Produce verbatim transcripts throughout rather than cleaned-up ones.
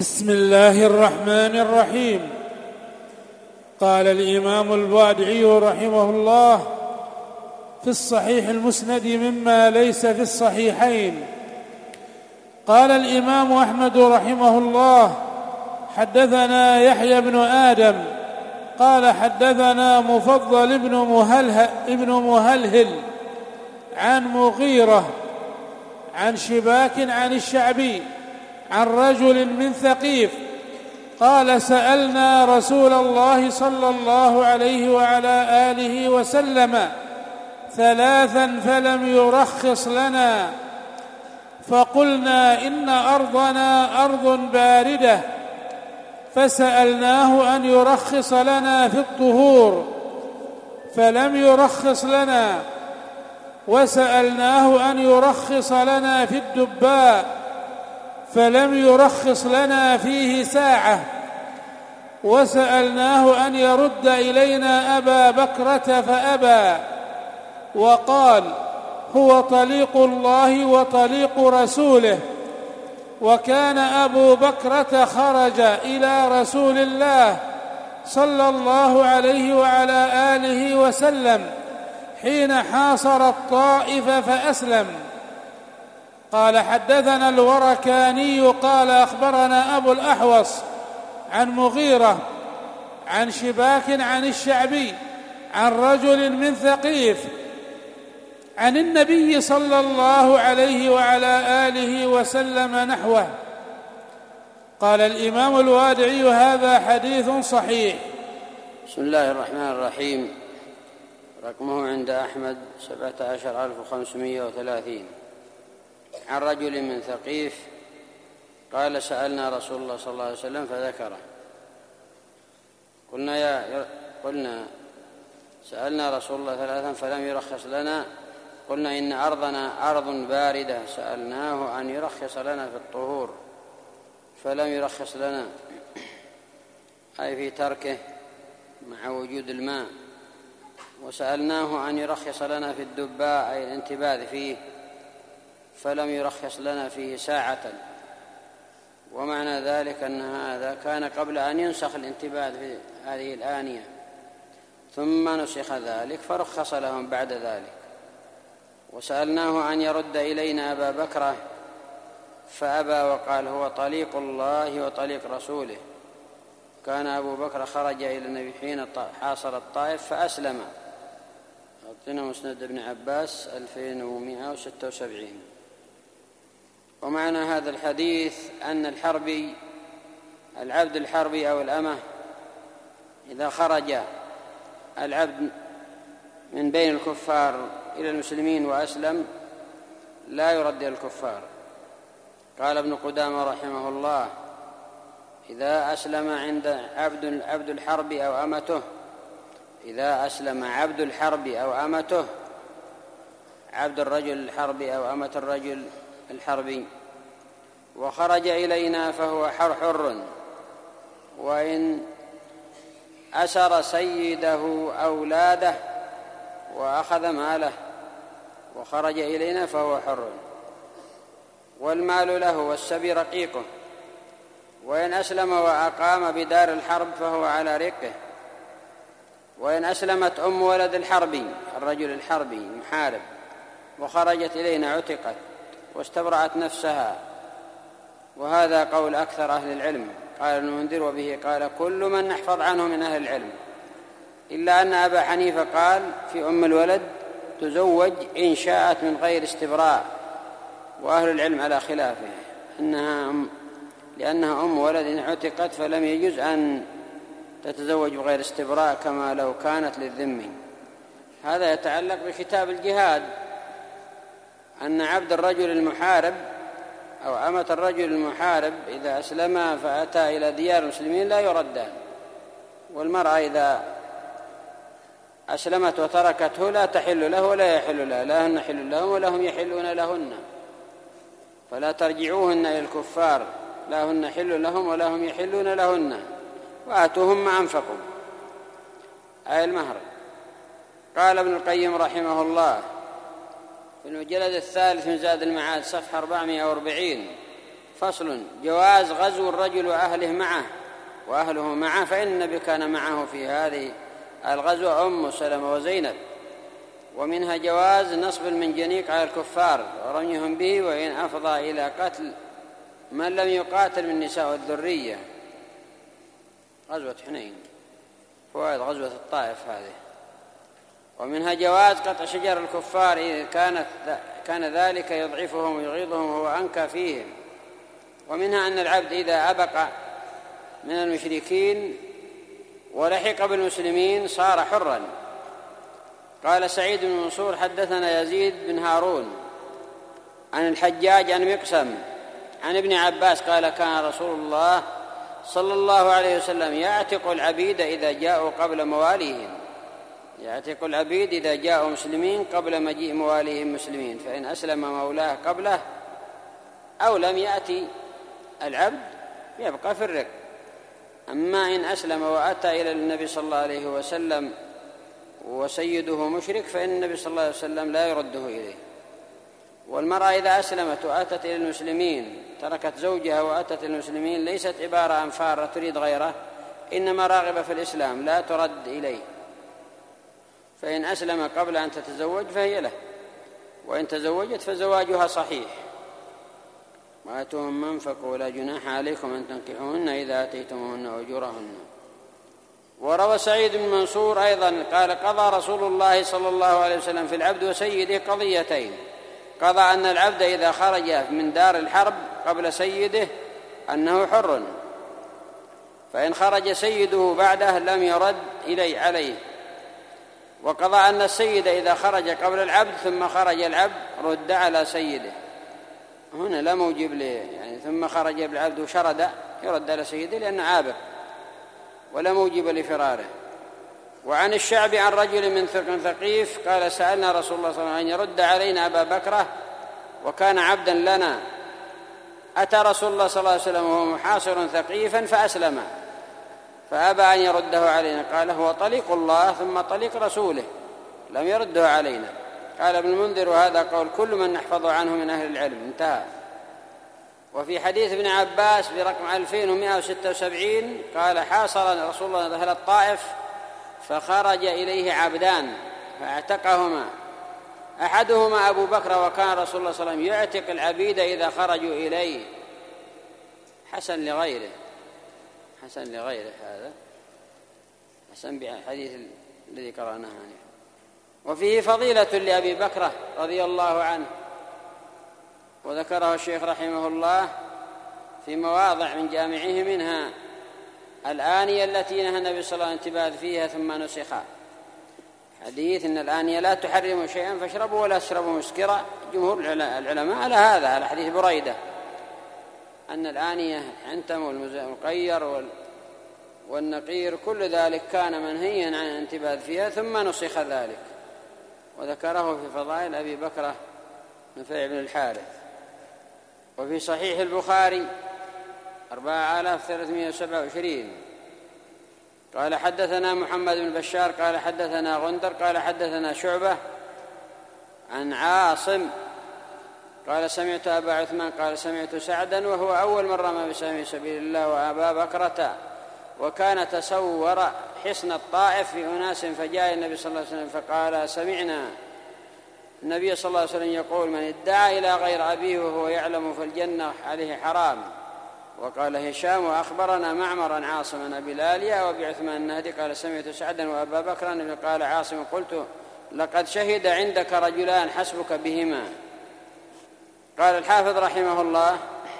بسم الله الرحمن الرحيم. قال الإمام الوادعي رحمه الله في الصحيح المسند مما ليس في الصحيحين. قال الإمام أحمد رحمه الله: حدثنا يحيى بن آدم قال حدثنا مفضل بن مهلهل, ابن مهلهل عن مغيرة عن شباك عن الشعبي عن رجل من ثقيف قال: سألنا رسول الله صلى الله عليه وعلى آله وسلم ثلاثا فلم يرخص لنا، فقلنا: إن أرضنا أرض باردة، فسألناه أن يرخص لنا في الطهور فلم يرخص لنا، وسألناه أن يرخص لنا في الدباء فلم يرخص لنا فيه ساعة، وسألناه أن يرد إلينا أبا بكرة فأبى، وقال: هو طليق الله وطليق رسوله. وكان أبو بكرة خرج إلى رسول الله صلى الله عليه وعلى آله وسلم حين حاصر الطائف فأسلم. قال: حدثنا الوركاني قال أخبرنا أبو الأحوص عن مغيرة عن شباك عن الشعبي عن رجل من ثقيف عن النبي صلى الله عليه وعلى آله وسلم نحوه. قال الإمام الوادعي: هذا حديث صحيح. بسم الله الرحمن الرحيم. رقمه عند أحمد سبعة عشر ألف وخمسمائة وثلاثين. عن رجل من ثقيف قال: سألنا رسول الله صلى الله عليه وسلم فذكره. قلنا يا قلنا سألنا رسول الله ثلاثا فلم يرخص لنا، قلنا: إن أرضنا أرض باردة، سألناه أن يرخص لنا في الطهور فلم يرخص لنا، أي في تركه مع وجود الماء. وسألناه أن يرخص لنا في الدباء، أي الانتباذ فيه، فلم يرخص لنا فيه ساعة. ومعنى ذلك أن هذا كان قبل أن ينسخ الانتباذ في هذه الآنية، ثم نسخ ذلك فرخص لهم بعد ذلك. وسألناه أن يرد إلينا أبا بكرة فأبى، وقال: هو طليق الله وطليق رسوله. كان أبو بكر خرج إلى النبي حين حاصر الطائف فأسلم. أعطينا مسند ابن عباس ألفين ومائة وستة وسبعين. ومعنى هذا الحديث أن الحربي العبد الحربي أو الأمة إذا خرج العبد من بين الكفار إلى المسلمين وأسلم لا يرد إلى الكفار. قال ابن قدامة رحمه الله: إذا أسلم عند عبد عبد الحرب أو أمته إذا أسلم عبد الحرب أو أمته عبد الرجل الحربي أو أمة الرجل الحربي وخرج إلينا فهو حر حر، وإن أسر سيده أولاده وأخذ ماله وخرج إلينا فهو حر، والمال له والسبي رقيقه. وإن أسلم وأقام بدار الحرب فهو على رقه. وإن أسلمت أم ولد الحربي الرجل الحربي المحارب وخرجت إلينا عتقت واستبرأت نفسها، وهذا قول أكثر أهل العلم. قال ابن المنذر: وبه قال كل من نحفظ عنه من أهل العلم، إلا أن أبا حنيفة قال في أم الولد تزوج إن شاءت من غير استبراء، وأهل العلم على خلافه، إنها أم لأنها أم ولد عتقت فلم يجوز أن تتزوج بغير استبراء كما لو كانت للذمي. هذا يتعلق بكتاب الجهاد، أن عبد الرجل المحارب أو أمة الرجل المحارب إذا أسلم فأتى إلى ديار المسلمين لا يردان، والمرأة إذا أسلمت وتركته لا تحل له ولا يحل لها، لا هن حل لهم ولا هم يحلون لهن، فلا ترجعوهن إلى الكفار، لا هن حل لهم ولا هم يحلون لهن، وآتوهم ما أنفقوا، أي المهر. قال ابن القيم رحمه الله في المجلد الثالث من زاد المعاد صفحة أربعمائة وأربعين: فصل. جواز غزو الرجل وأهله معه وأهله معه، فإن النبي كان معه في هذه الغزوة أم سلمة وزينب. ومنها جواز نصب المنجنيق على الكفار ورميهم به وإن أفضى إلى قتل من لم يقاتل من النساء والذرية. غزوة حنين، فوائد غزوة الطائف هذه. ومنها جواز قطع شجر الكفار إذا كانت كان ذلك يضعفهم ويغيظهم وهو أنكى فيهم. ومنها أن العبد إذا أبق من المشركين ولحق بالمسلمين صار حرا. قال سعيد بن منصور حدثنا يزيد بن هارون عن الحجاج عن مقسم عن ابن عباس قال كان رسول الله صلى الله عليه وسلم يعتق العبيد إذا جاءوا قبل مواليهم، يعتق العبيد إذا جاءوا مسلمين قبل مجيء مواليهم مسلمين، فإن أسلم مولاه قبله أو لم يأتي العبد يبقى في الرق. أما إن أسلم وأتى إلى النبي صلى الله عليه وسلم وسيده مشرك فإن النبي صلى الله عليه وسلم لا يرده إليه. والمرأة إذا أسلمت وأتت إلى المسلمين تركت زوجها وأتت إلى المسلمين ليست عبارة عن فارة تريد غيره، إنما راغبة في الإسلام لا ترد إليه، فإن أسلم قبل أن تتزوج فهي له، وإن تزوجت فزواجها صحيح. وآتوهم من فقوا ولا جناح عليكم أن تنكحوهن إذا آتيتموهن أجورهن. وروى سعيد بن منصور أيضا قال قضى رسول الله صلى الله عليه وسلم في العبد وسيده قضيتين. قضى أن العبد إذا خرج من دار الحرب قبل سيده أنه حر، فإن خرج سيده بعده لم يرد إليه عليه. وقضى أن السيد إذا خرج قبل العبد ثم خرج العبد رد على سيده. هنا لا موجب له، يعني ثم خرج العبد وشرد يرد على سيده لأنه عابق، ولا موجب لفراره. وعن الشعبي عن رجل من ثقيف قال سألنا رسول الله صلى الله عليه وسلم أن يرد علينا أبا بكرة وكان عبدا لنا، أتى رسول الله صلى الله عليه وسلم وهو محاصر ثقيفا فأسلم فأبى أن يرده علينا، قال هو طليق الله ثم طليق رسوله لم يرده علينا. قال ابن المنذر وهذا قول كل من نحفظ عنه من أهل العلم، انتهى. وفي حديث ابن عباس برقم ألفين ومائة وستة وسبعين قال حاصر رسول الله أهل الطائف فخرج إليه عبدان فاعتقهما، أحدهما أبو بكر وكان رسول الله صلى الله عليه وسلم يعتق العبيد إذا خرجوا إليه. حسن لغيره، حسن لغيره هذا حسن بالحديث الذي قرأناه عنه. وفيه فضيلة لأبي بكر رضي الله عنه، وذكره الشيخ رحمه الله في مواضع من جامعه، منها الآنية التي نهى النبي صلى الله عليه وسلم الانتباذ فيها ثم نسخها. حديث إن الآنية لا تحرم شيئا فاشربوا ولا تشربوا مسكرا، جمهور العلماء على هذا، على حديث بريدة أن الآنية عنتم والمقير والنقير كل ذلك كان منهيا عن الانتباذ فيها ثم نسخ ذلك. وذكره في فضائل أبي بكر نفيع بن الحارث. وفي صحيح البخاري أربعة آلاف ثلاثمائة وسبعة وعشرين قال حدثنا محمد بن بشار قال حدثنا غندر قال حدثنا شعبة عن عاصم قال سمعت أبا عثمان قال سمعت سعدا وهو أول من رمى بسهم سبيل الله وأبا بكرة، وكان تسور حصن الطائف في أناس فجاء النبي صلى الله عليه وسلم فقال سمعنا النبي صلى الله عليه وسلم يقول من ادعى إلى غير أبيه وهو يعلم فالجنة عليه حرام. وقال هشام وأخبرنا معمر عن عاصم عن أبي الآلية وأبي عثمان النهدي قال سمعت سعدا وأبا بكر قال عاصم قلت لقد شهد عندك رجلان حسبك بهما. قال الحافظ رحمه الله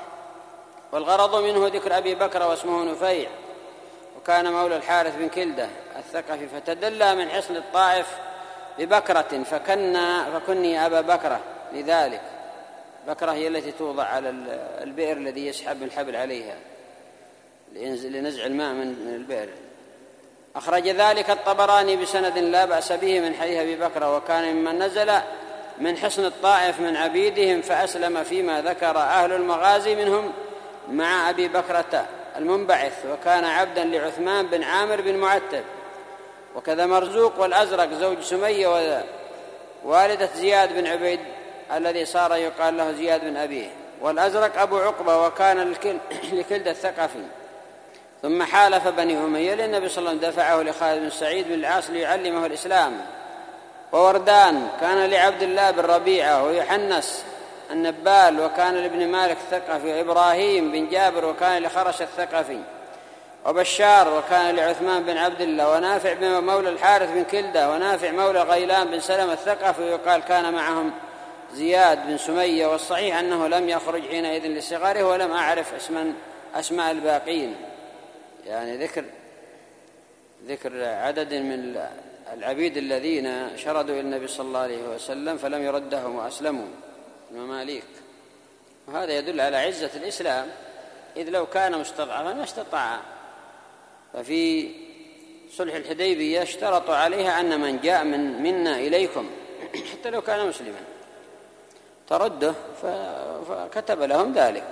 والغرض منه ذكر أبي بكر واسمه نفيع وكان مولى الحارث بن كلدة الثقفي، فتدلى من حصن الطائف ببكرة فكنا فكني أبا بكرة، لذلك بكرة هي التي توضع على البئر الذي يسحب الحبل عليها لنزع الماء من البئر. أخرج ذلك الطبراني بسند لا بأس به من حديث أبي بكر، وكان ممن نزل من حصن الطائف من عبيدهم فأسلم فيما ذكر أهل المغازي منهم مع أبي بكرة المنبعث، وكان عبدا لعثمان بن عامر بن معتب. وكذا مرزوق والأزرق زوج سمية والدة زياد بن عبيد الذي صار يقال له زياد بن أبيه، والأزرق أبو عقبة وكان لكلدة الثقفي. ثم حالف بني أمية للنبي صلى الله عليه وسلم دفعه لخالد بن سعيد بن العاص ليعلمه الإسلام. ووردان كان لعبد الله بن ربيعة ويحنس النبال وكان لابن مالك الثقفي، وإبراهيم بن جابر وكان لخرش الثقفي، وبشار وكان لعثمان بن عبد الله، ونافع بن مولى الحارث بن كلدة، ونافع مولى غيلان بن سلمة الثقفي، ويقال كان معهم زياد بن سمية. والصحيح أنه لم يخرج حينئذ لصغاره، ولم أعرف اسما أسماء الباقين، يعني ذكر ذكر عدد من العبيد الذين شردوا إلى النبي صلى الله عليه وسلم فلم يردهم وأسلموا المماليك. وهذا يدل على عزة الإسلام، إذ لو كان مستضعفا ما استطاع. ففي صلح الحديبية اشترطوا عليها أن من جاء من منا إليكم حتى لو كان مسلما ترده، فكتب لهم ذلك،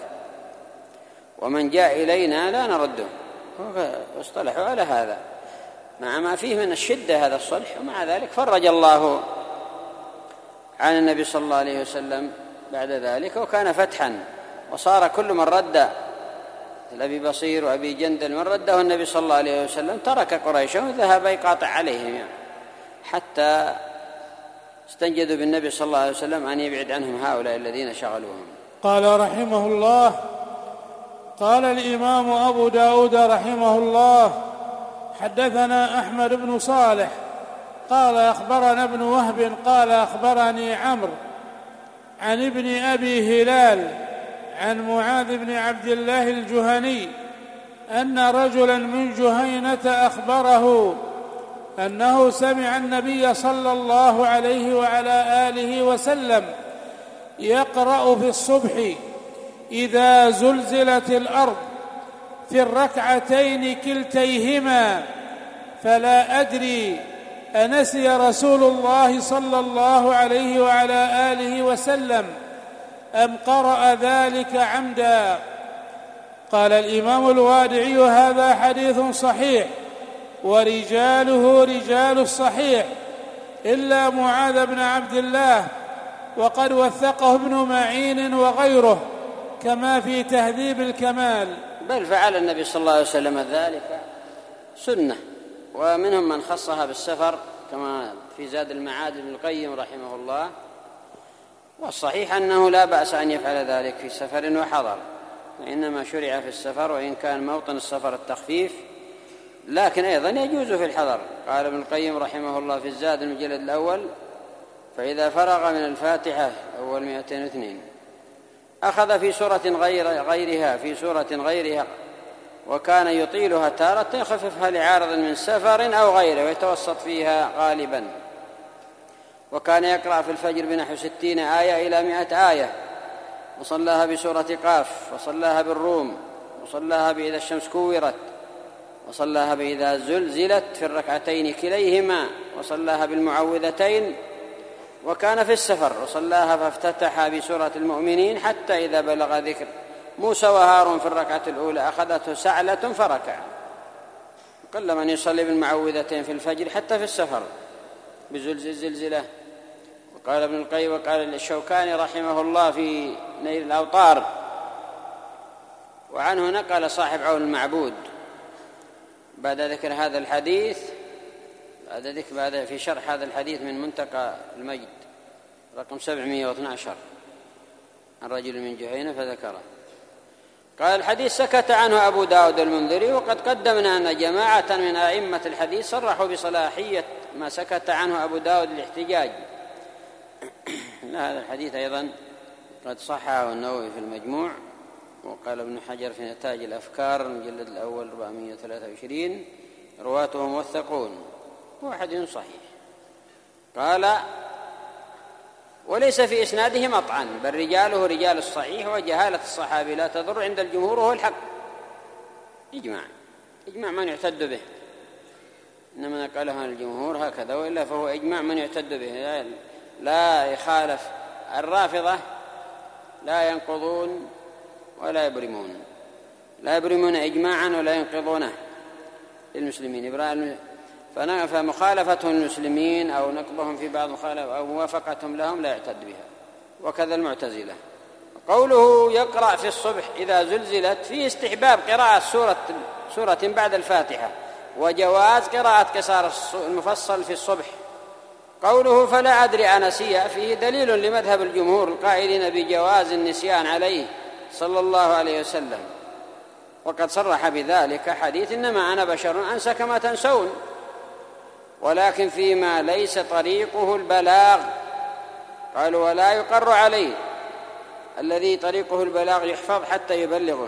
ومن جاء إلينا لا نرده، واصطلحوا على هذا مع ما فيه من الشدة هذا الصلح. ومع ذلك فرج الله عن النبي صلى الله عليه وسلم بعد ذلك، وكان فتحا، وصار كل من رد أبي بصير وأبي جندل من رده النبي صلى الله عليه وسلم ترك قريشا وذهب يقاطع عليهم، يعني حتى استنجدوا بالنبي صلى الله عليه وسلم أن يبعد عنهم هؤلاء الذين شغلوهم. قال رحمه الله: قال الإمام أبو داود رحمه الله: حدثنا أحمد بن صالح قال أخبرنا ابن وهب قال أخبرني عمرو عن ابن أبي هلال عن معاذ بن عبد الله الجهني أن رجلا من جهينة أخبره أنه سمع النبي صلى الله عليه وعلى آله وسلم يقرأ في الصبح إذا زلزلت الأرض في الركعتين كلتيهما، فلا أدري أنسي رسول الله صلى الله عليه وعلى آله وسلم أم قرأ ذلك عمدا. قال الإمام الوادعي: هذا حديث صحيح ورجاله رجال الصحيح إلا معاذ بن عبد الله، وقد وثقه ابن معين وغيره كما في تهذيب الكمال. بل فعل النبي صلى الله عليه وسلم ذلك سنة، ومنهم من خصها بالسفر كما في زاد المعاد ابن القيم رحمه الله. والصحيح أنه لا بأس أن يفعل ذلك في سفر وحضر، وإنما شرع في السفر، وإن كان موطن السفر التخفيف، لكن أيضا يجوز في الحضر. قال ابن القيم رحمه الله في الزاد المجلد الأول: فإذا فرغ من الفاتحة أول مئتين واثنين أخذ في سورة غير غيرها في سورة غيرها، وكان يطيلها تارة يخففها لعارض من سفر أو غيره ويتوسط فيها غالبا. وكان يقرأ في الفجر بنحو ستين آية إلى مئة آية، وصلاها بسورة قاف، وصلاها بالروم، وصلاها بإذا الشمس كورت، وصلاها بإذا زلزلت في الركعتين كليهما، وصلاها بالمعوذتين. وكان في السفر وصلاها فافتتح بسورة المؤمنين حتى إذا بلغ ذكر موسى وهارون في الركعة الأولى أخذته سعلة فركع. قل من يصلي بالمعوذتين في الفجر حتى في السفر بزلزل زلزلة. وقال ابن القيم وقال الشوكاني رحمه الله في نيل الأوطار، وعنه نقل صاحب عون المعبود بعد ذكر هذا الحديث بعد ذكر بعد في شرح هذا الحديث من منتقى المجد رقم سبعمائة واثني عشر عن رجل من جهينة فذكره. قال الحديث سكت عنه أبو داود المنذري، وقد قدمنا أن جماعة من أئمة الحديث صرحوا بصلاحية ما سكت عنه أبو داود الاحتجاج. هذا الحديث أيضا قد صححه النووي في المجموع، وقال ابن حجر في نتاج الأفكار المجلد الأول أربعمائة وثلاثة وعشرين رواته موثقون، هو حديث صحيح. قال وليس في إسناده مطعن، بل رجاله رجال الصحيح، وجهالة الصحابي لا تضر عند الجمهور وهو الحق. إجماع إجماع من يعتد به، إنما نقله عن الجمهور هكذا، وإلا فهو إجماع من يعتد به، لا يخالف. الرافضة لا ينقضون ولا يبرمون، لا يبرمون إجماعا ولا ينقضونه للمسلمين، فمخالفتهم المسلمين أو نقضهم في بعض مخالفة أو موافقتهم لهم لا يعتد بها. وكذا المعتزلة، قوله يقرأ في الصبح إذا زلزلت فيه استحباب قراءة سورة, سورة بعد الفاتحة، وجواز قراءة قصار المفصل في الصبح. قوله فلا أدري أنسي فيه دليل لمذهب الجمهور القائلين بجواز النسيان عليه صلى الله عليه وسلم، وقد صرح بذلك حديث إنما أنا بشر أنسى كما تنسون، ولكن فيما ليس طريقه البلاغ. قالوا ولا يقر عليه الذي طريقه البلاغ يحفظ حتى يبلغه.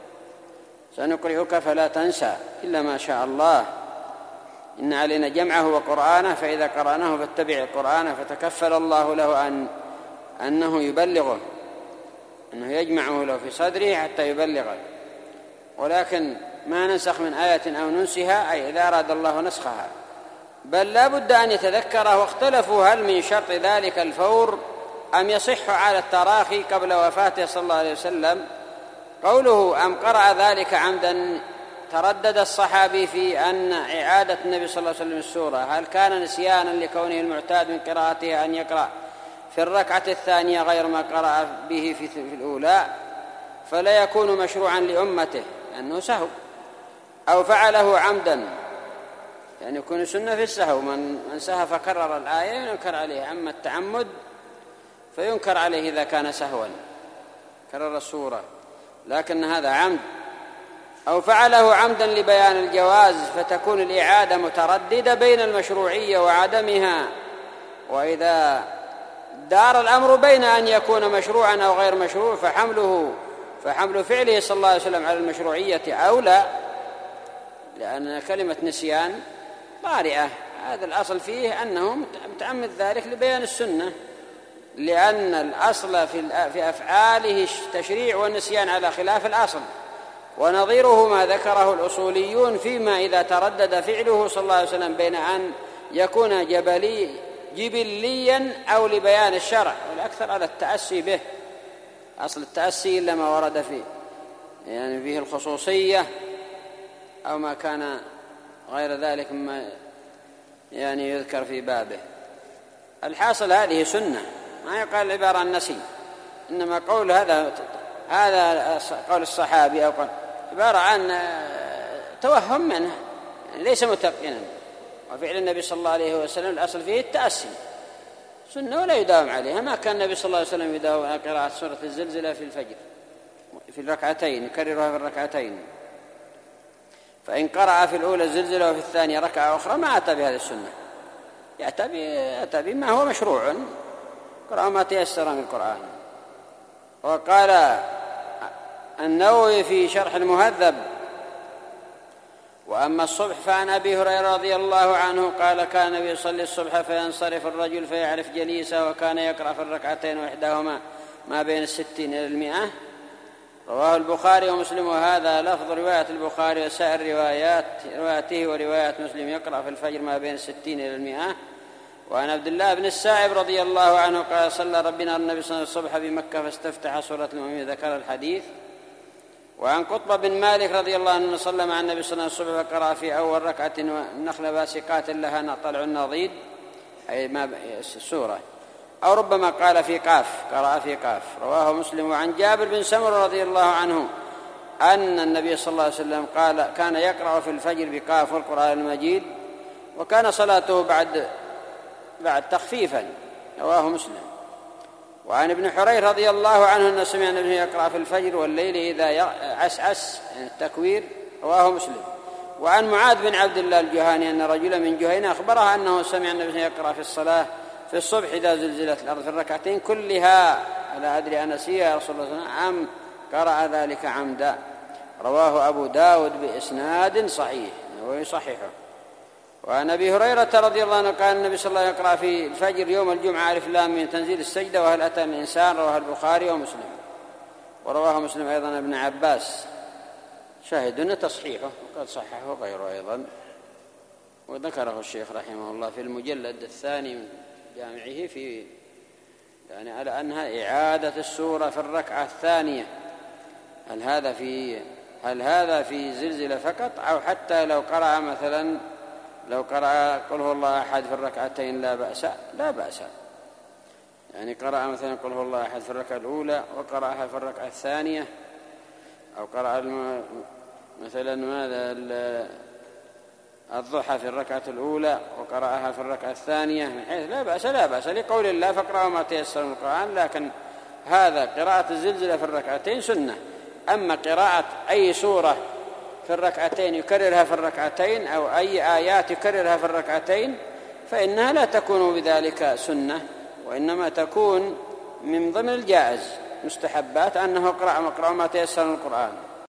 سنقرئك فلا تنسى إلا ما شاء الله، إن علينا جمعه وقرآنه، فإذا قرأناه فاتبع القرآن، فتكفل الله له أن أنه يبلغه، أنه يجمعه له في صدره حتى يبلغه. ولكن ما ننسخ من آية أو ننسها، أي إذا أراد الله نسخها، بل لا بد أن يتذكره. واختلفوا هل من شرط ذلك الفور أم يصح على التراخي قبل وفاته صلى الله عليه وسلم. قوله أم قرأ ذلك عمدا، تردد الصحابي في أن إعادة النبي صلى الله عليه وسلم السورة هل كان نسيانا لكونه المعتاد من قراءتها أن يقرأ في الركعة الثانية غير ما قرأ به في الأولى، فلا يكون مشروعا لأمته أنه سهو، أو فعله عمدا، يعني يكون سنة في السهو، من سهى فكرر الآية ينكر عليه. أما التعمد فينكر عليه إذا كان سهوا كرر السورة، لكن هذا عمد. أو فعله عمدا لبيان الجواز، فتكون الإعادة مترددة بين المشروعية وعدمها. وإذا دار الأمر بين أن يكون مشروعا أو غير مشروع، فحمله فحمل فعله صلى الله عليه وسلم على المشروعية أولى، لأن كلمة نسيان طارئة، هذا الأصل فيه أنه متعمد ذلك لبيان السنة، لأن الأصل في أفعاله التشريع والنسيان على خلاف الأصل. ونظيره ما ذكره الأصوليون فيما إذا تردد فعله صلى الله عليه وسلم بين أن يكون جبلي جبليا أو لبيان الشرع، والأكثر على التأسي به. أصل التأسي إلا ما ورد فيه يعني فيه الخصوصية أو ما كان غير ذلك مما يعني يذكر في بابه. الحاصل هذه سنة، ما يقال العبارة عن نسي، إنما قول هذا هذا قول الصحابي أو قول عبارة عن توهم منه، يعني ليس متقنا. وفعل النبي صلى الله عليه وسلم الأصل فيه التأسي سنة ولا يداوم عليها. ما كان النبي صلى الله عليه وسلم يداوم على قراءة سورة الزلزلة في الفجر في الركعتين، يكررها في الركعتين، فإن قرأ في الأولى الزلزلة وفي الثانية ركعة أخرى ما أتى بهذه السنة، يأتى بما هو مشروع، قرأ ما تيسر من القرآن. وقال النووي في شرح المهذب: وأما الصبح فعن أبي هريرة رضي الله عنه قال كان النبي يصلي الصبح فينصرف الرجل فيعرف جليسه، وكان يقرأ في الركعتين وإحداهما ما بين الستين إلى المئة. رواه البخاري ومسلم، وهذا لفظ رواية البخاري، وسائر روايات روايته وروايات مسلم يقرأ في الفجر ما بين الستين إلى المئة. وعن عبد الله بن السائب رضي الله عنه قال صلى ربنا النبي صلى الله عليه وسلم الصبح بمكة فاستفتح سورة المؤمنين، ذكر الحديث. وعن قطبة بن مالك رضي الله عنه صلى مع النبي صلى الله عليه وسلم الصبح فقرأ في أول ركعة النخل باسقات لها طلع النضيد، أي ما السورة، أو ربما قال في قاف، قرأ في قاف. رواه مسلم. وعن جابر بن سمرة رضي الله عنه أن النبي صلى الله عليه وسلم قال كان يقرأ في الفجر بقاف والقرآن المجيد، وكان صلاته بعد بعد تخفيفا. رواه مسلم. وعن ابن حرير رضي الله عنه أنه سمع النبي يقرأ في الفجر والليل إذا عسعس التكوير. رواه مسلم. وعن معاذ بن عبد الله الجهاني أن رجلا من جهينة أخبره أنه سمع النبي يقرأ في الصلاة في الصبح إذا زلزلت الأرض في الركعتين كلها، ألا أدري أنسي يا رسول الله أم قرأ ذلك عمدا. رواه أبو داود بإسناد صحيح ويصححه. وعن أبي هريرة رضي الله عنه قال النبي صلى الله عليه وسلم يقرأ في الفجر يوم الجمعة ألف لام من تنزيل السجدة وهل أتى الإنسان. رواه البخاري ومسلم. ورواه مسلم أيضا ابن عباس، شاهدون تصحيحه وقد صححه غيره أيضا، وذكره الشيخ رحمه الله في المجلد الثاني من جامعه في يعني على أنها إعادة السورة في الركعة الثانية. هل هذا في هل هذا في زلزلة فقط، أو حتى لو قرأ مثلا لو قرأ قل هو الله أحد في الركعتين لا بأس لا بأس يعني قرأ مثلا قل هو الله أحد في الركعة الأولى وقرأها في الركعة الثانية، أو قرأ مثلا ماذا الضحى في الركعة الأولى وقرأها في الركعة الثانية، من حيث لا بأس لا بأس لقول الله فاقرأوا ما تيسر من القرآن. لكن هذا قراءة الزلزلة في الركعتين سنة. أما قراءة أي سورة في الركعتين يكررها في الركعتين أو أي آيات يكررها في الركعتين فإنها لا تكون بذلك سنة، وإنما تكون من ضمن الجائز مستحبات، أنه اقرأ ما تيسر من القرآن.